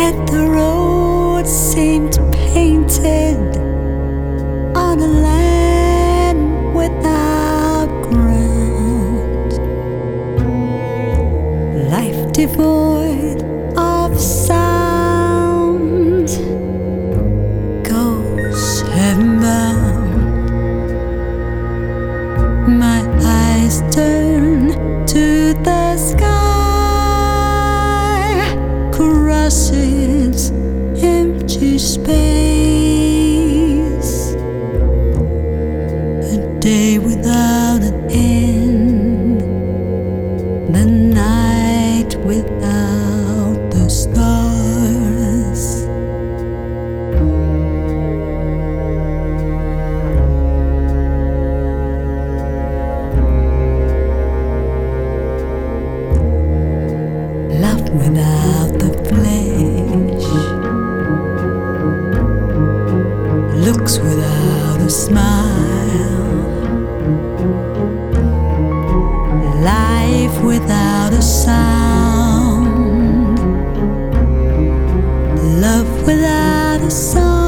and the road seemed painted on a land without ground, life devoid of sound, goes heavenbound. My eyes turn to the sky, crosses empty space, a day without an end, the night without the stars. Love without the flesh, looks without a smile, life without a sound, love without a song.